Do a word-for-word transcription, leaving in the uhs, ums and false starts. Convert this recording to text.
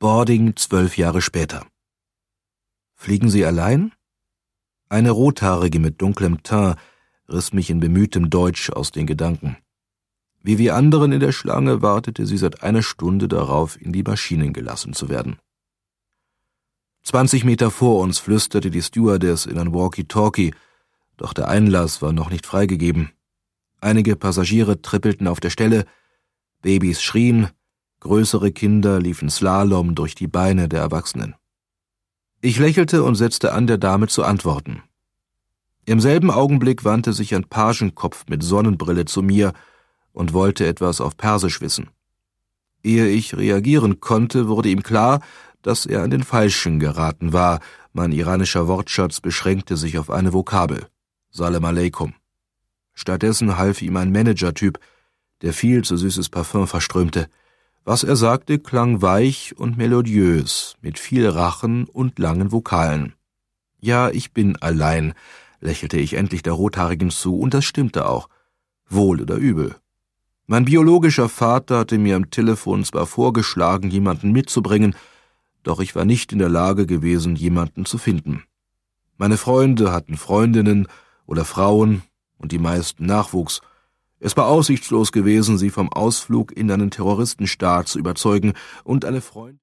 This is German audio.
Boarding zwölf Jahre später. »Fliegen Sie allein?« Eine Rothaarige mit dunklem Teint riss mich in bemühtem Deutsch aus den Gedanken. Wie wir anderen in der Schlange wartete sie seit einer Stunde darauf, in die Maschinen gelassen zu werden. Zwanzig Meter vor uns flüsterte die Stewardess in ein Walkie-Talkie, doch der Einlass war noch nicht freigegeben. Einige Passagiere trippelten auf der Stelle, Babys schrien, größere Kinder liefen Slalom durch die Beine der Erwachsenen. Ich lächelte und setzte an, der Dame zu antworten. Im selben Augenblick wandte sich ein Pagenkopf mit Sonnenbrille zu mir und wollte etwas auf Persisch wissen. Ehe ich reagieren konnte, wurde ihm klar, dass er an den Falschen geraten war. Mein iranischer Wortschatz beschränkte sich auf eine Vokabel: Salam Aleikum. Stattdessen half ihm ein Managertyp, der viel zu süßes Parfüm verströmte. Was er sagte, klang weich und melodiös, mit viel Rachen und langen Vokalen. »Ja, ich bin allein«, lächelte ich endlich der Rothaarigen zu, und das stimmte auch. Wohl oder übel. Mein biologischer Vater hatte mir am Telefon zwar vorgeschlagen, jemanden mitzubringen, doch ich war nicht in der Lage gewesen, jemanden zu finden. Meine Freunde hatten Freundinnen oder Frauen und die meisten Nachwuchs. Es war aussichtslos gewesen, sie vom Ausflug in einen Terroristenstaat zu überzeugen, und eine Freundin